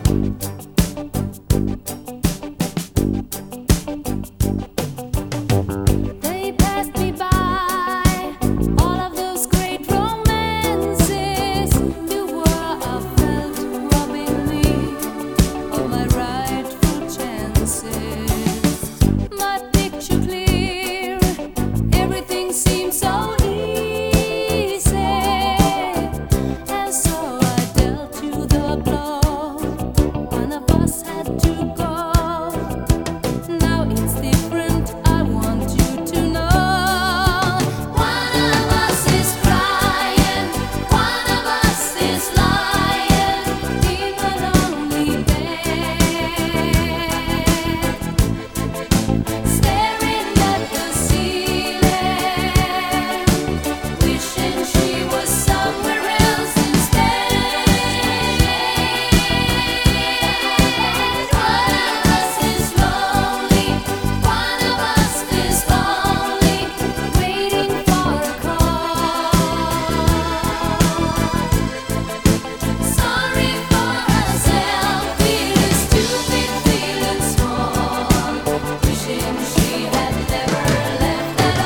They passed me by, all of those great romances. You were a felt robbing me of my rightful chances. My picture clear, everything seems so easy, and so I dealt you the blow. One of us had to go. Now it's different, I want you to know. One of us is crying, one of us is lying in a lonely bed, staring at the ceiling, wishing she was somewhere else instead. One of us is lonely, one of us is lonely, waiting for a call. Sorry for herself, feeling stupid, feeling small, wishing she had never left at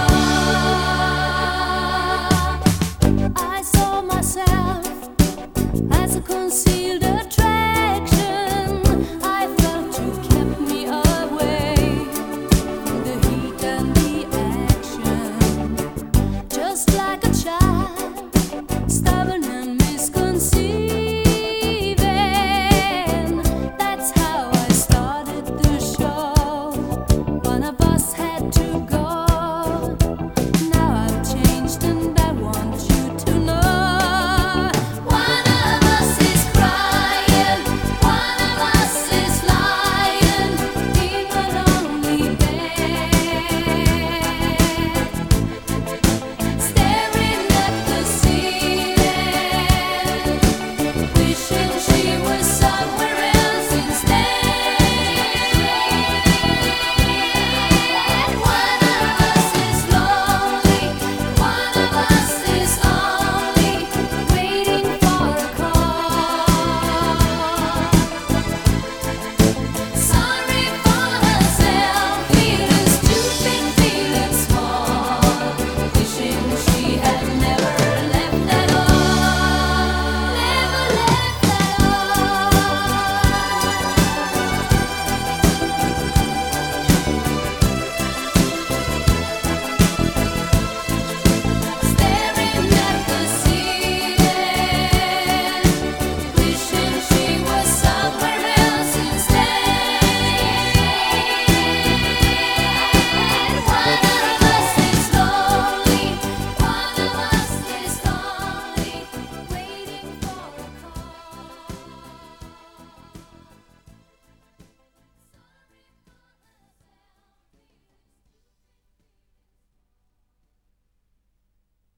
all. I saw myself as a concealed attraction. I felt you kept me away from the heat and the action. Just like a child, stubborn and misconceived.